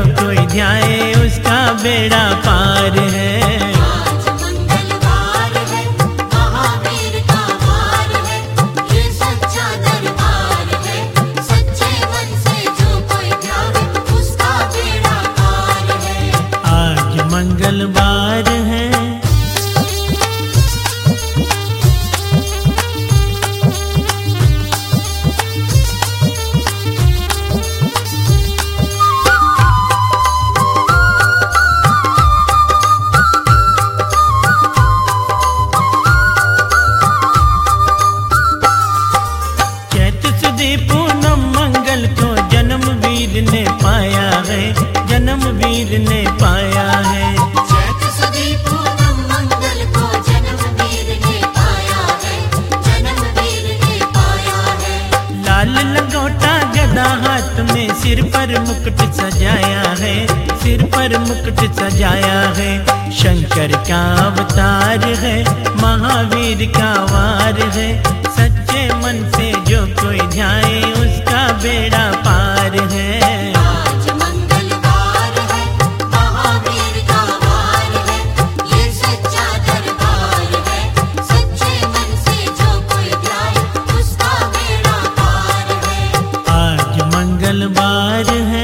कोई ध्याए उसका बेड़ा पार है। आज मंगलवार है, महावीर का वार है, ये सच्चा दरबार है, सच्चे मन से जो कोई ध्याए उसका बेड़ा पार है। आज मंगलवार है। पूनम मंगल को जन्मवीर ने पाया है, जन्मवीर ने पाया है। चैत सुदी पूनम मंगल को जन्मवीर ने पाया है, जन्मवीर ने पाया है। लाल लंगोटा गदा हाथ में, सिर पर मुकुट सजाया है, सिर पर मुकुट सजाया है। शंकर का अवतार है, महावीर का वार है, सच्चे मन से जो कोई ध्याए उसका बेड़ा पार है। आज मंगलवार है, महावीर का वार है, ये सच्चा दरबार है, सच्चे मन से जो कोई ध्याए उसका बेड़ा पार है। आज मंगलवार है।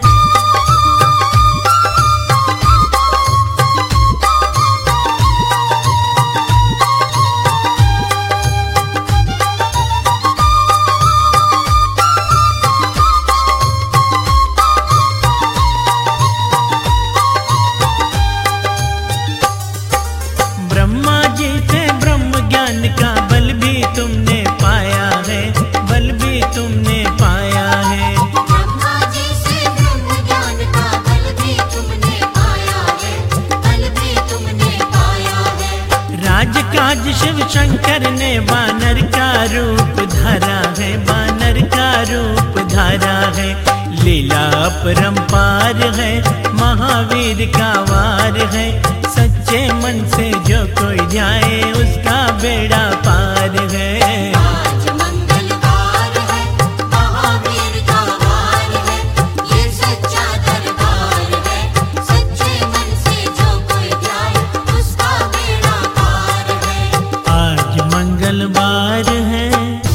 ब्रह्मा जी से ब्रह्म ज्ञान का बल भी तुमने पाया है, बल भी तुमने पाया है। ब्रह्मा जी से ब्रह्म ज्ञान का बल भी तुमने पाया है, बल भी तुमने पाया है। राजकाज शिव शंकर ने वानर का रूप धारा है, वानर का रूप धारा है। लीला अपरंपार है, महावीर का वार है, सच्चे मन से जो कोई ध्याए उसका बेड़ा पार है। आज मंगलवार है, महावीर का वार है, ये सच्चा दरबार है, सच्चे मन से जो कोई ध्याए उसका बेड़ा पार है। आज मंगलवार है।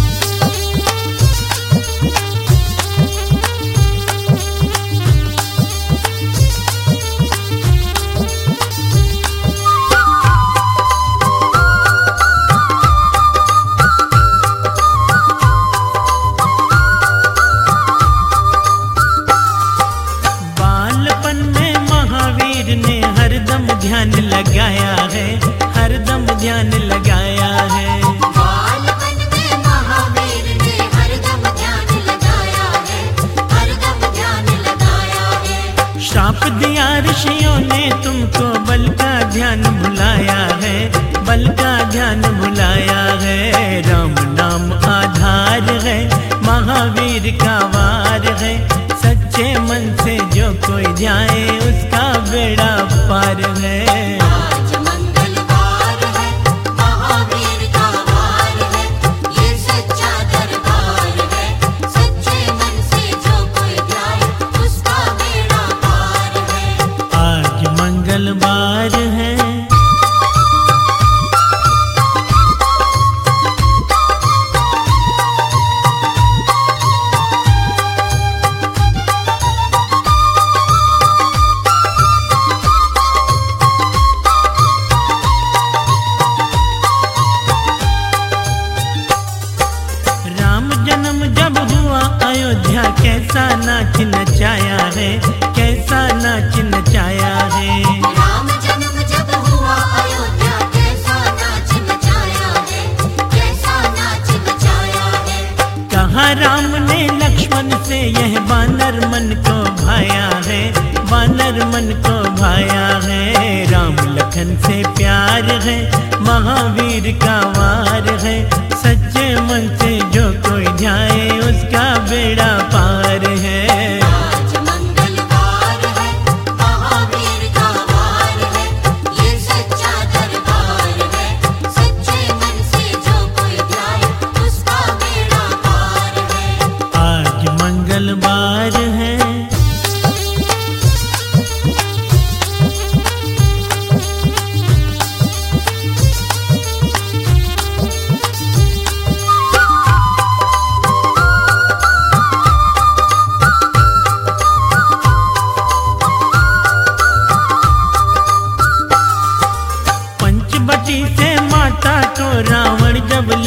बालपन में महावीर ने हरदम ध्यान लगाया है, हरदम ध्यान लगाया है। बालपन में महावीर ने हरदम ध्यान लगाया है, हरदम ध्यान लगाया है। श्राप दिया ऋषियों ने तुमको, बल का ध्यान भुलाया है, बल का ध्यान भुलाया है। राम नाम आधार है, महावीर का वार है, सच्चे मन से जो कोई ध्याए उसका बेड़ा पार है। आज मंगलवार है, महावीर का वार है, ये सच्चा दरबार है, सच्चे मन से जो कोई ध्याए उसका बेड़ा पार है। आज मंगलवार है। राम जन्म जब हुआ अयोध्या, कैसा नाच नचाया है, कैसा नाच नचाया है। राम जन्म जब हुआ अयोध्या, कैसा नाच नचाया है, कैसा नाच नचाया है। कहा राम ने लक्ष्मण से यह वानर मन को भाया है, वानर मन को भाया है। राम लखन से प्यार है, महावीर का वार है, सच्चे मन से जो कोई ध्याए उसका बेड़ा पार है। आज मंगलवार है, महावीर का वार है, ये सच्चा दरबार है, सच्चे मन से जो कोई ध्याए उसका बेड़ा पार है। आज मंगलवार है।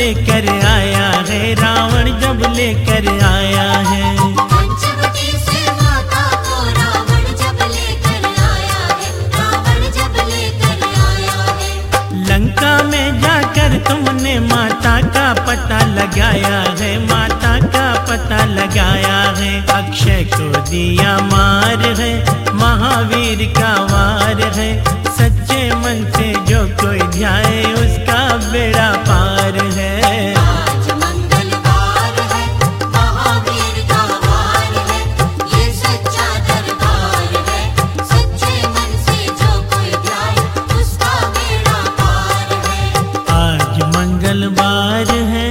लेकर आया है, रावण जब लेकर आया है। पंचवटी से माता को रावण जब लेकर आया है, रावण जब लेकर आया है। लंका में जाकर तुमने माता का पता लगाया है, माता का पता लगाया है। अक्षय को दिया मार है, महावीर का वार है। सच्चे मन से जो कोई ध्याए उसका बेड़ा पार है। आज मंगलवार है, महावीर का वार है, ये सच्चा दरबार है। सच्चे मन से जो कोई ध्याए उसका बेड़ा पार है। आज मंगलवार है।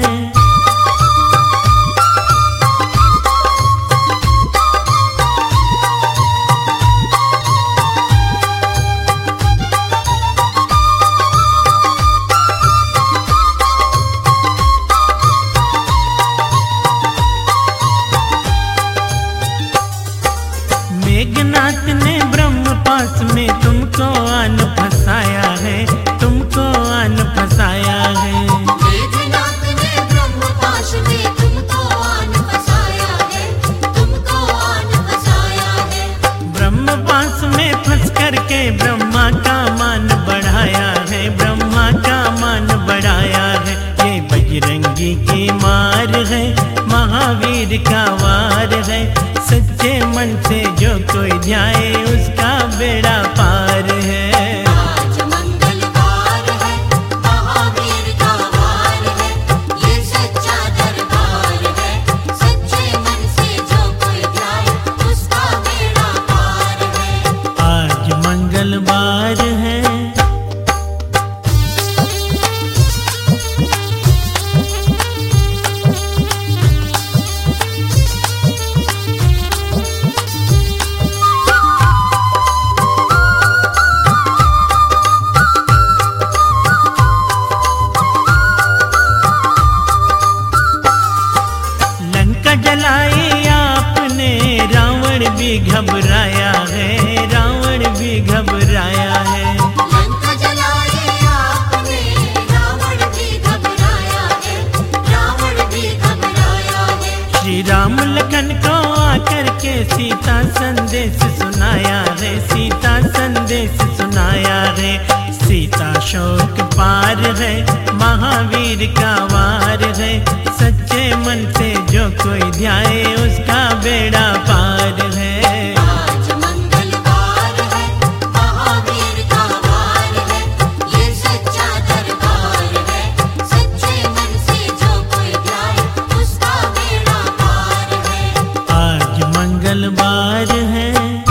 मेघनाथ ने ब्रह्म पास में तुमको आन फंसाया है, तुमको आन फंसाया है। मेघनाथ ने ब्रह्म पाश में तुमको आन फंसाया है, तुमको आन फंसाया है। ब्रह्म पास में फंस करके ब्रह्मा का मान बढ़ाया है, ब्रह्मा का मान बढ़ाया है। ये बजरंगी की मार है, महावीर का वार है। सच्चे मन से जो कोई ध्याए उसका बेड़ा पार है। आज मंगलवार है, महावीर का वार है, ये सच्चा दरबार है। सच्चे मन से जो कोई ध्याए उसका बेड़ा पार है। आज मंगलवार है। लंका जलाई आपने, रावण भी घबराया है, रावण भी घबराया है। लंका जलाए आपने, रावण भी घबराया है, रावण भी घबराया है। श्री राम लखन को आकर के सीता संदेश सुनाया है, सीता संदेश सुनाया है। सीता शोक पार है, महावीर का वार है। सच्चे मन से जो कोई ध्याए उसका बेड़ा पार है। आज मंगलवार है, महावीर का वार है, ये सच्चा दरबार है। सच्चे मन से जो कोई ध्याए उसका बेड़ा पार है। आज मंगलवार है।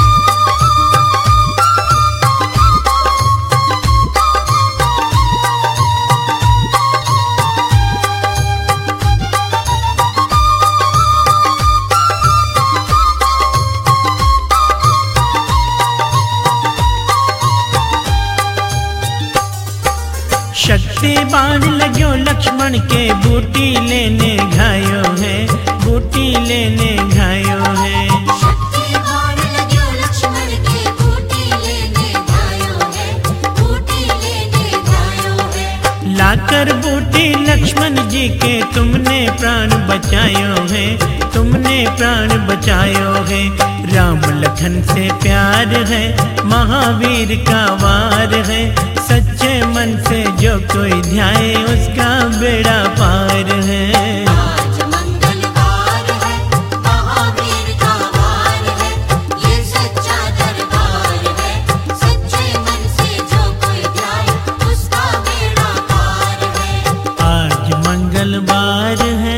शक्ति बाण लग्यो लक्ष्मण के, बूटी लेने घायो है, बूटी लेने घायो है। शक्ति बाण लग्यो लक्ष्मण के, बूटी लेने घायो है, बूटी लेने घायो है। लाकर बूटी लक्ष्मण जी के तुमने प्राण बचायो है, तुमने प्राण बचायो है। राम लखन से प्यार है, महावीर का वार है। सच्चे मन से जो कोई ध्याए उसका बेड़ा पार है। आज मंगलवार है, महावीर का वार है, ये सच्चा दरबार है। सच्चे मन से जो कोई ध्याए उसका बेड़ा पार है। आज मंगलवार है।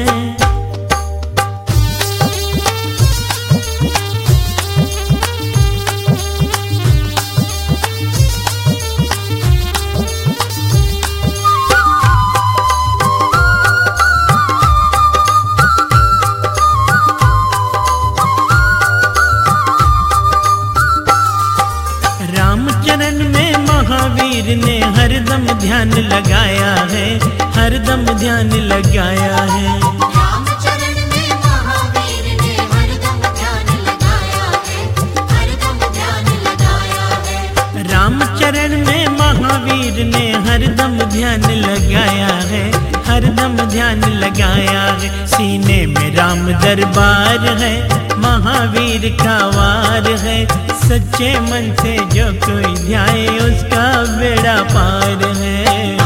महावीर ने हरदम ध्यान लगाया है, हरदम ध्यान लगाया है। रामचरण में महावीर ने हरदम ध्यान लगाया है, हरदम ध्यान लगाया है। रामचरण में महावीर ने हरदम ध्यान लगाया है, हरदम ध्यान लगाया है। सीने में राम दरबार है, महावीर का वार है। सच्चे मन से जो कोई ध्याए उसका बेड़ा पार है।